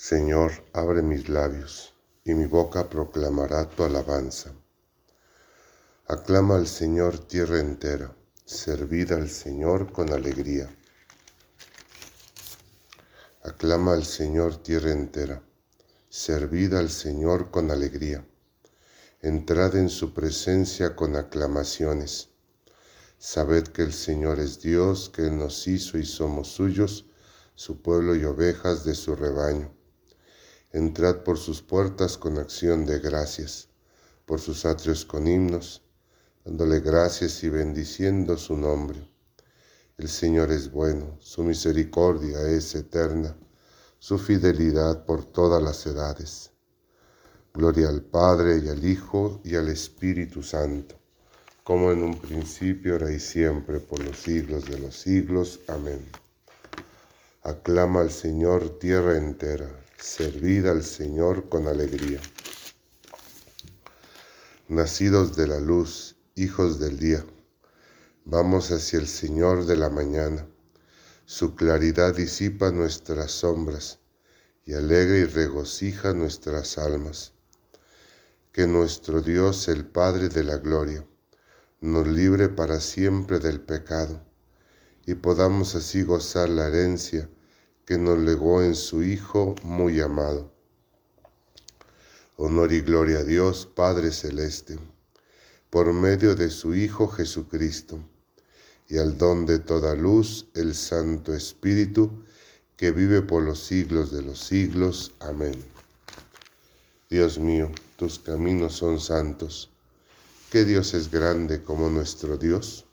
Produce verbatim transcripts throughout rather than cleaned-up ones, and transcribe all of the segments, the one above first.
Señor, abre mis labios, y mi boca proclamará tu alabanza. Aclama al Señor tierra entera, servid al Señor con alegría. Aclama al Señor tierra entera, servid al Señor con alegría. Entrad en su presencia con aclamaciones. Sabed que el Señor es Dios, que Él nos hizo y somos suyos, su pueblo y ovejas de su rebaño. Entrad por sus puertas con acción de gracias, por sus atrios con himnos, dándole gracias y bendiciendo su nombre. El Señor es bueno, su misericordia es eterna, su fidelidad por todas las edades. Gloria al Padre y al Hijo y al Espíritu Santo, como en un principio, ahora y siempre, por los siglos de los siglos. Amén. Aclama al Señor tierra entera, servid al Señor con alegría. Nacidos de la luz, hijos del día, vamos hacia el Señor de la mañana. Su claridad disipa nuestras sombras y alegra y regocija nuestras almas. Que nuestro Dios, el Padre de la gloria, nos libre para siempre del pecado y podamos así gozar la herencia que nos legó en su Hijo muy amado. Honor y gloria a Dios, Padre Celeste, por medio de su Hijo Jesucristo, y al don de toda luz, el Santo Espíritu, que vive por los siglos de los siglos. Amén. Dios mío, tus caminos son santos. ¿Qué Dios es grande como nuestro Dios?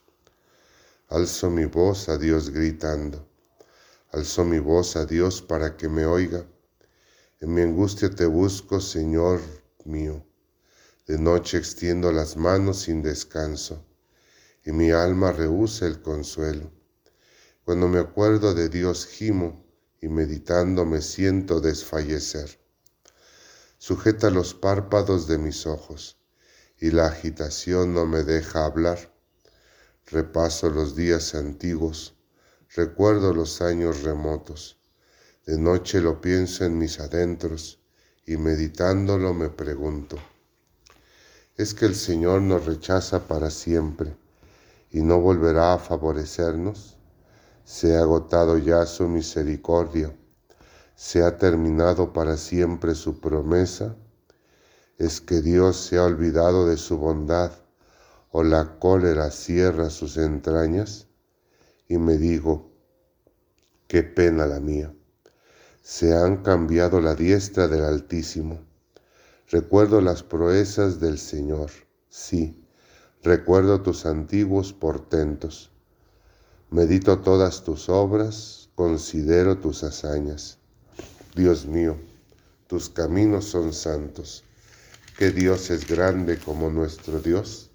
Alzo mi voz a Dios gritando. Alzo mi voz a Dios para que me oiga. En mi angustia te busco, Señor mío. De noche extiendo las manos sin descanso, y mi alma rehúsa el consuelo. Cuando me acuerdo de Dios gimo, y meditando me siento desfallecer. Sujeta los párpados de mis ojos, y la agitación no me deja hablar. Repaso los días antiguos, recuerdo los años remotos. De noche lo pienso en mis adentros, y meditándolo me pregunto, ¿es que el Señor nos rechaza para siempre y no volverá a favorecernos? ¿Se ha agotado ya su misericordia? ¿Se ha terminado para siempre su promesa? ¿Es que Dios se ha olvidado de su bondad o la cólera cierra sus entrañas? Y me digo, qué pena la mía. Se han cambiado la diestra del Altísimo. Recuerdo las proezas del Señor, sí, recuerdo tus antiguos portentos. Medito todas tus obras, considero tus hazañas. Dios mío, tus caminos son santos. ¿Qué Dios es grande como nuestro Dios?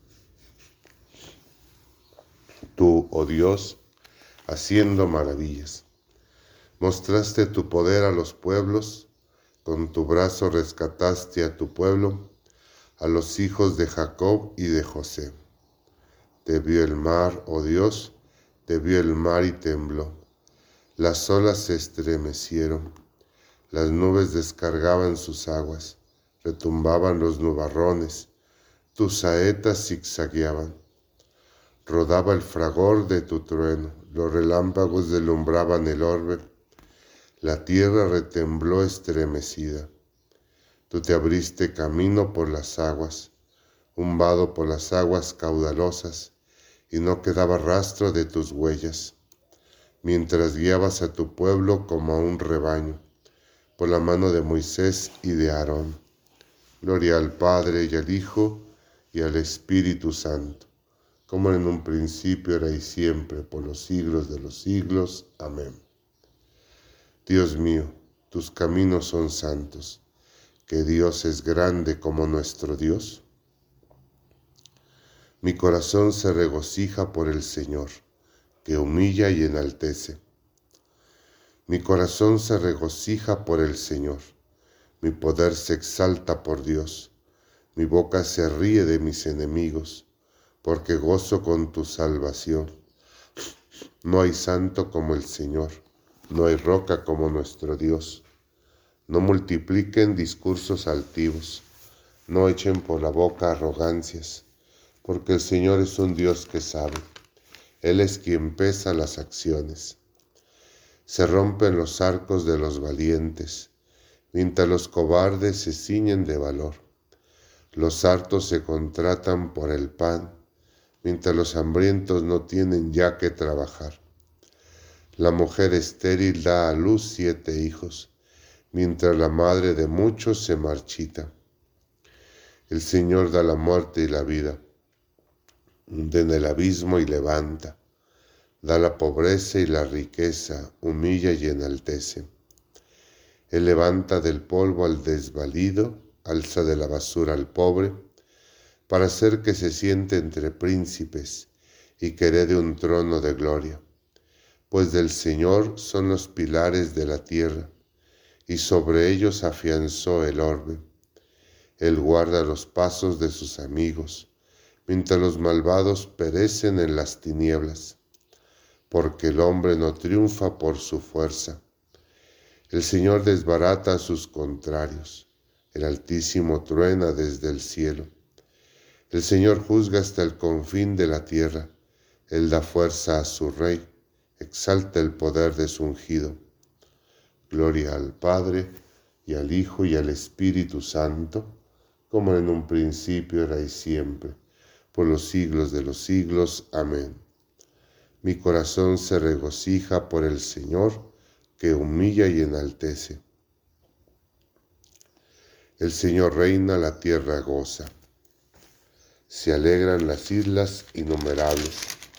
Tú, oh Dios, haciendo maravillas. Mostraste tu poder a los pueblos, con tu brazo rescataste a tu pueblo, a los hijos de Jacob y de José. Te vio el mar, oh Dios, te vio el mar y tembló. Las olas se estremecieron, las nubes descargaban sus aguas, retumbaban los nubarrones, tus saetas zigzagueaban. Rodaba el fragor de tu trueno, los relámpagos deslumbraban el orbe. La tierra retembló estremecida. Tú te abriste camino por las aguas, un vado por las aguas caudalosas, y no quedaba rastro de tus huellas, mientras guiabas a tu pueblo como a un rebaño, por la mano de Moisés y de Aarón. Gloria al Padre y al Hijo y al Espíritu Santo, como en un principio, ahora y siempre, por los siglos de los siglos. Amén. Dios mío, tus caminos son santos. ¿Qué Dios es grande como nuestro Dios? Mi corazón se regocija por el Señor, que humilla y enaltece. Mi corazón se regocija por el Señor, mi poder se exalta por Dios. Mi boca se ríe de mis enemigos, porque gozo con tu salvación. No hay santo como el Señor. No hay roca como nuestro Dios. No multipliquen discursos altivos, no echen por la boca arrogancias, porque el Señor es un Dios que sabe. Él es quien pesa las acciones. Se rompen los arcos de los valientes, mientras los cobardes se ciñen de valor. Los hartos se contratan por el pan, mientras los hambrientos no tienen ya que trabajar. La mujer estéril da a luz siete hijos, mientras la madre de muchos se marchita. El Señor da la muerte y la vida, hunde en el abismo y levanta, da la pobreza y la riqueza, humilla y enaltece. Él levanta del polvo al desvalido, alza de la basura al pobre, para hacer que se siente entre príncipes y que herede un trono de gloria. Pues del Señor son los pilares de la tierra, y sobre ellos afianzó el orbe. Él guarda los pasos de sus amigos, mientras los malvados perecen en las tinieblas, porque el hombre no triunfa por su fuerza. El Señor desbarata a sus contrarios, el Altísimo truena desde el cielo. El Señor juzga hasta el confín de la tierra, Él da fuerza a su Rey, exalta el poder de su ungido. Gloria al Padre, y al Hijo, y al Espíritu Santo, como en un principio, era y siempre, por los siglos de los siglos. Amén. Mi corazón se regocija por el Señor, que humilla y enaltece. El Señor reina, la tierra goza. Se alegran las islas innumerables.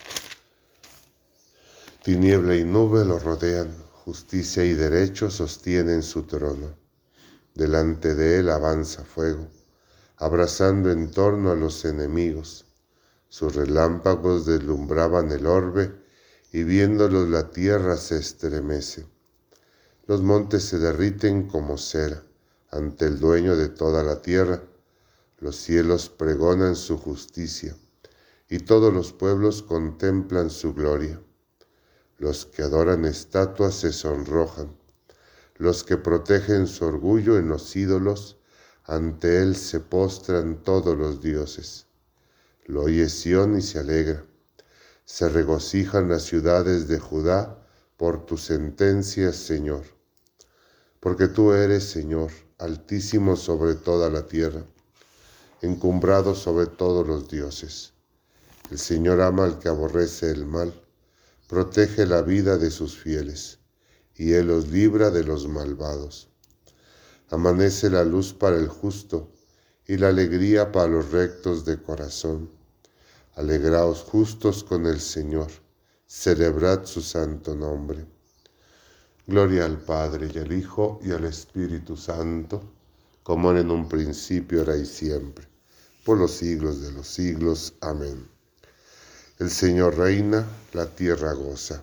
Tiniebla y nube lo rodean, justicia y derecho sostienen su trono. Delante de él avanza fuego, abrazando en torno a los enemigos. Sus relámpagos deslumbraban el orbe, y viéndolos la tierra se estremece. Los montes se derriten como cera ante el dueño de toda la tierra. Los cielos pregonan su justicia, y todos los pueblos contemplan su gloria. Los que adoran estatuas se sonrojan, los que protegen su orgullo en los ídolos, ante él se postran todos los dioses. Lo oye Sión y se alegra, se regocijan las ciudades de Judá por tus sentencias, Señor. Porque tú eres, Señor, altísimo sobre toda la tierra, encumbrado sobre todos los dioses. El Señor ama al que aborrece el mal, protege la vida de sus fieles, y Él los libra de los malvados. Amanece la luz para el justo, y la alegría para los rectos de corazón. Alegraos justos con el Señor, celebrad su santo nombre. Gloria al Padre, y al Hijo, y al Espíritu Santo, como era en un principio, ahora y siempre, por los siglos de los siglos. Amén. El Señor reina, la tierra goza.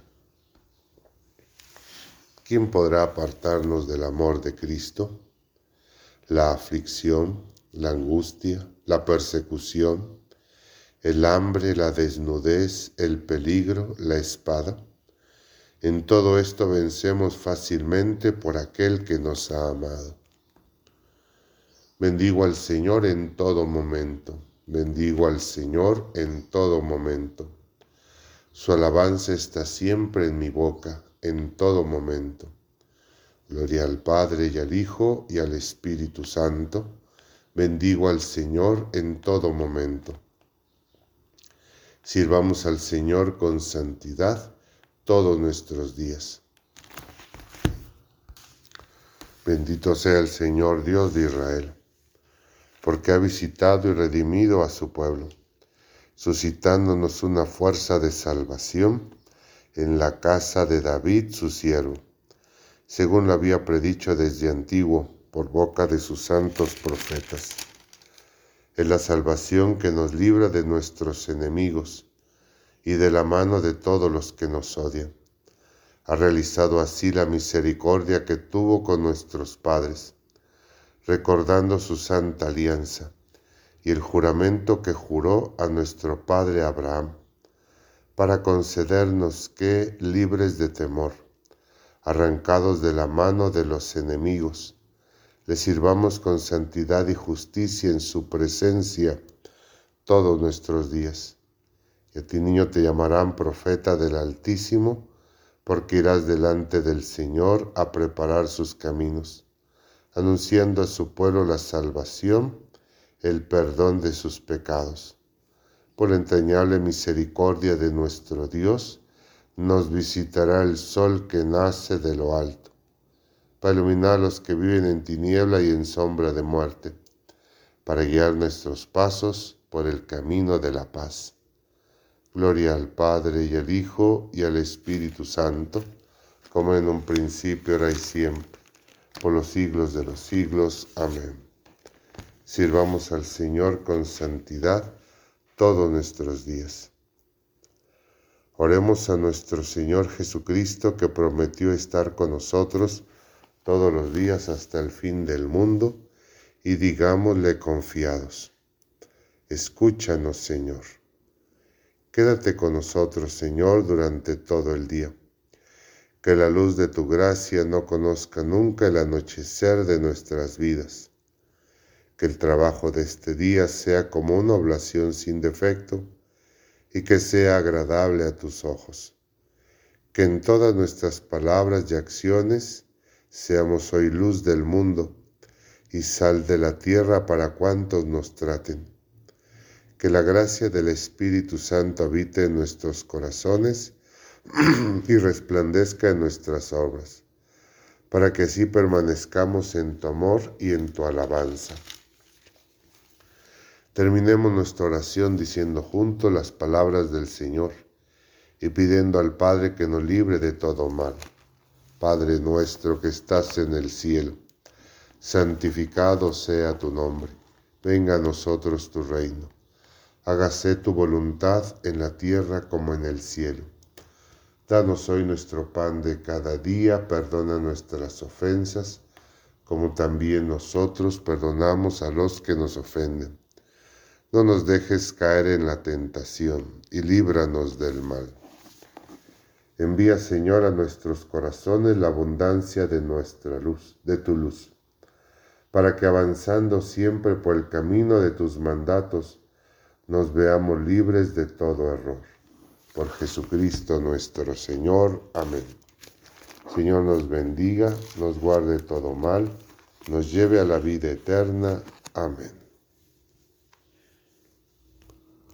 ¿Quién podrá apartarnos del amor de Cristo? La aflicción, la angustia, la persecución, el hambre, la desnudez, el peligro, la espada. En todo esto vencemos fácilmente por aquel que nos ha amado. Bendigo al Señor en todo momento. Bendigo al Señor en todo momento. Su alabanza está siempre en mi boca, en todo momento. Gloria al Padre, y al Hijo, y al Espíritu Santo. Bendigo al Señor en todo momento. Sirvamos al Señor con santidad todos nuestros días. Bendito sea el Señor Dios de Israel, porque ha visitado y redimido a su pueblo, suscitándonos una fuerza de salvación en la casa de David, su siervo, según lo había predicho desde antiguo por boca de sus santos profetas. Es la salvación que nos libra de nuestros enemigos y de la mano de todos los que nos odian. Ha realizado así la misericordia que tuvo con nuestros padres, recordando su santa alianza y el juramento que juró a nuestro padre Abraham, para concedernos que, libres de temor, arrancados de la mano de los enemigos, le sirvamos con santidad y justicia en su presencia todos nuestros días. Y a ti, niño, te llamarán profeta del Altísimo, porque irás delante del Señor a preparar sus caminos, anunciando a su pueblo la salvación, el perdón de sus pecados. Por la entrañable misericordia de nuestro Dios, nos visitará el sol que nace de lo alto, para iluminar a los que viven en tiniebla y en sombra de muerte, para guiar nuestros pasos por el camino de la paz. Gloria al Padre y al Hijo y al Espíritu Santo, como en un principio, ahora y siempre, por los siglos de los siglos. Amén. Sirvamos al Señor con santidad todos nuestros días. Oremos a nuestro Señor Jesucristo, que prometió estar con nosotros todos los días hasta el fin del mundo, y digámosle confiados: escúchanos, Señor. Quédate con nosotros, Señor, durante todo el día. Que la luz de tu gracia no conozca nunca el anochecer de nuestras vidas. Que el trabajo de este día sea como una oblación sin defecto y que sea agradable a tus ojos. Que en todas nuestras palabras y acciones seamos hoy luz del mundo y sal de la tierra para cuantos nos traten. Que la gracia del Espíritu Santo habite en nuestros corazones y resplandezca en nuestras obras, para que así permanezcamos en tu amor y en tu alabanza. Terminemos nuestra oración diciendo juntos las palabras del Señor y pidiendo al Padre que nos libre de todo mal. Padre nuestro que estás en el cielo, santificado sea tu nombre. Venga a nosotros tu reino. Hágase tu voluntad en la tierra como en el cielo. Danos hoy nuestro pan de cada día, perdona nuestras ofensas, como también nosotros perdonamos a los que nos ofenden. No nos dejes caer en la tentación, y líbranos del mal. Envía, Señor, a nuestros corazones la abundancia de nuestra luz, de tu luz, para que avanzando siempre por el camino de tus mandatos, nos veamos libres de todo error. Por Jesucristo nuestro Señor. Amén. Señor nos bendiga, nos guarde todo mal, nos lleve a la vida eterna. Amén.